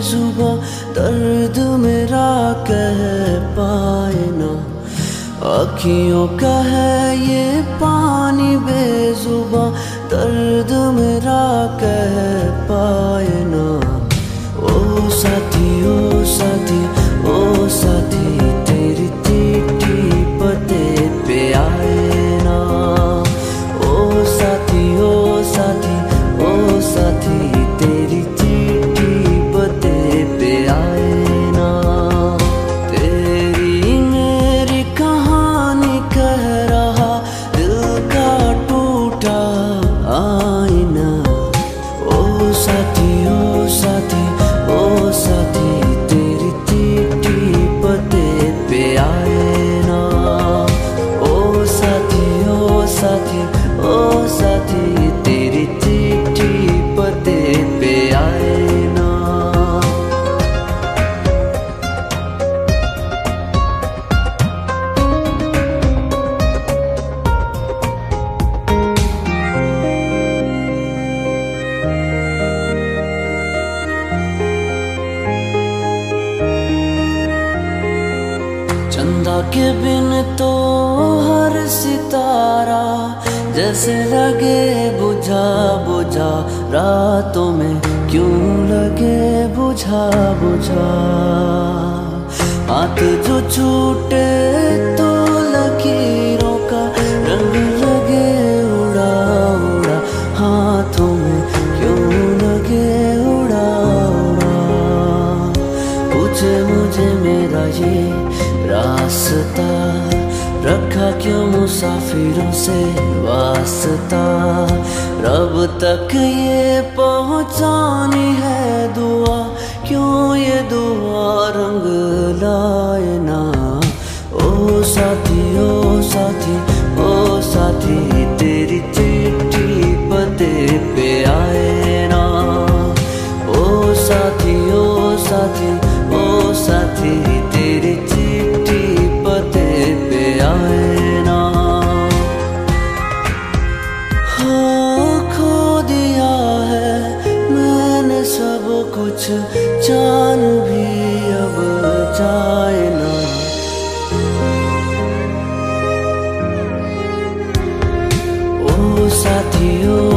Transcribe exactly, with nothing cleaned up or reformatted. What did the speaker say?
बेजुबां दर्द मेरा कह पाए ना। अखियों का है ये पानी बेजुबां दर्द मेरा कह पाए ना। ओ साथी ओ साथी ओ साथी तेरी चिट्ठी पते पे आए ना। ओ साथी ओ साथी ओ साथी तेरी चिट्ठी पते पे आए ना। तेरी मेरी कहानी कह रहा दिल का टूटा आईना। ओ साथी ओ साथी ओ साथी तेरी चिट्ठी पते पे आए ना। ओ साथी ओ साथी ओ साथी तेरी चिट्ठी पते पे आए ना। चंदा के बिन तो हर सितारा जैसे लगे बुझा बुझा। रातों में क्यों लगे बुझा बुझा। हाथ जो छूटे तो लकीरों का रंग लगे उड़ा उड़ा। हाथों में क्यों लगे उड़ा उड़ा। पूछे मुझे मेरा ये रास्ता रखा क्यों मुसाफिरों से वास्ता। रब तक ये पहुंचानी है दुआ क्यों ये दुआ रंग लाए ना। ओ साथी ओ साथी ओ साथी तेरी चिट्ठी पते पे आए ना। ओ साथी ओ साथी ओ साथी तेरी चिट्ठी पते पे आए ना। हाँ खो दिया है मैंने सब कुछ जान भी अब जाए ना। ओ साथी ओ